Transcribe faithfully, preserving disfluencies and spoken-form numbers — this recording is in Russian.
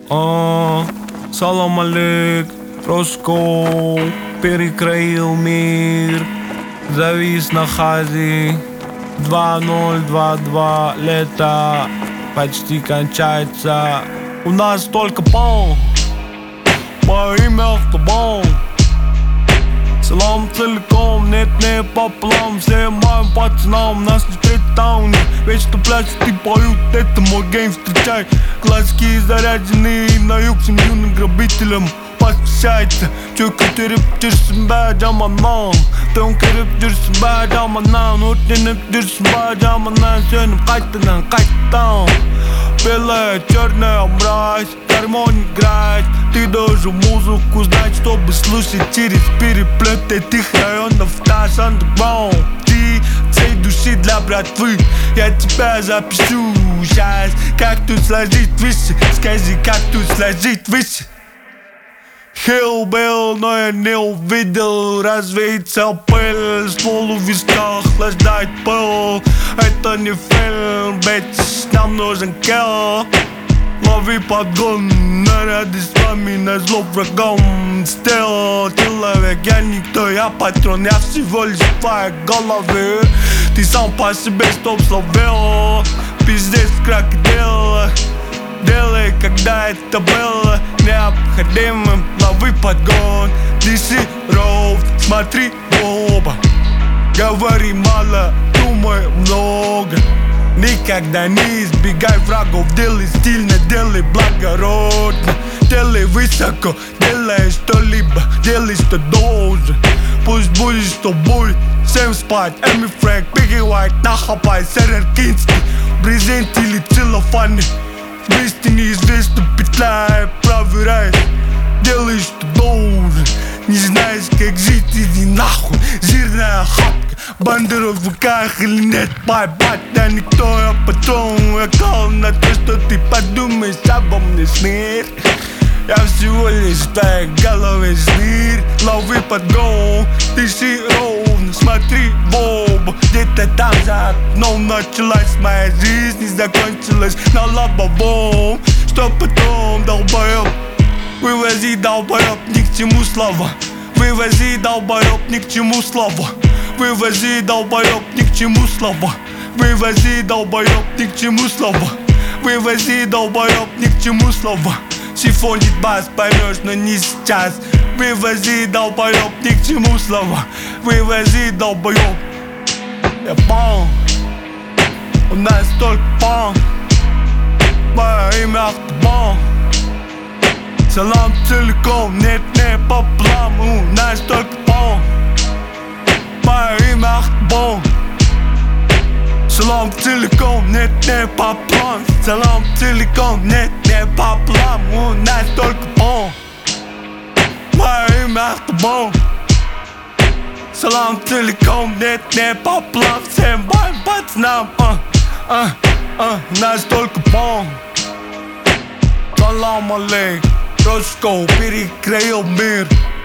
А, салам алейк, Роско перекроил мир, завис на хазе. Два ноль два два, лето почти кончается. У нас только пол, мое имя автобан. Салам целиком, нет не пополам. Всем моим пацанам, нас не стрит-тауне. Вечно пляшут и поют, это мой гейм, встречай. Классики заряжены, на юг всем юным грабителям посвящается. Çünkü kötürüp dursun be camandan. Dön kırıp dursun be camandan. Urtlenip dursun be camandan. Sönüp кайттан, кайттан. Белое, черное, мразь, гармония играет. Ты должен музыку знать, чтобы слушать через переплет этих районов. Наш underground, ты всей души для братвы. Я тебя запишу сейчас. Как тут сложить выше? Скажи, как тут сложить выше? Хилл-билл, но я не увидел. Развеется пыль, ствол у виска охлаждает пыл. Это не фильм, бич, нам нужен килл. Лови подгон, наряды с вами на зло врагом. Стил, человек, я никто, я патрон, я всего лишь в твоей голове. Ты сам по себе стоп словил, пиздец крокодил. Делай, когда это было необходимым. Лови подгон, дыши ровно, смотри в оба. Говори мало, думай много. Никогда не избегай врагов. Делай стильно, делай благородно. Делай высоко, делай что-либо, делай что должен. Пусть будет что будет. Всем спать, Эми Фрэнк, Бигги Уайт, нахапай, Серер Кински. Брезент или целлофаны. Вместе неизвестно, петляй, проверяй. Делай что должен. Не знаешь, как жить, иди нахуй. Жирная хапка, бандера в руках или нет. Бай-бай, да никто, я патрон. Я кал на то, что ты подумаешь обо мне, снир. Я всего лишь в твоей голове, снир. Лови подгон, дыши ровно, смотри в оба. Где-то там за окном началась моя жизнь и закончилась на лобовом. Что потом, долбоёб? Вывози, долбоёб, ни к чему слова. Вывози, долбоёб, ни к чему слова. Вывози, долбоёб, ни к чему слова. Вывози, долбоёб, ни к чему слова. Вывози, долбоёб, ни к чему слова. Сифонит бас, поймешь, но не сейчас. Вывози, долбоёб, ни к чему слова. Вывози, долбоёб. Я пан, у нас только пан. Мое имя автобан. Салам целиком, нет не пополам. У нас только пан. Мое имя автобан. Салам целиком, нет не пополам. Салам целиком, нет не пополам. У нас только пан. Мое имя автобан. Салам целиком, нет не пополам. Всем моим пацанам, а, а, а, у нас только пан. Салам алейк, Роско перекроил мир.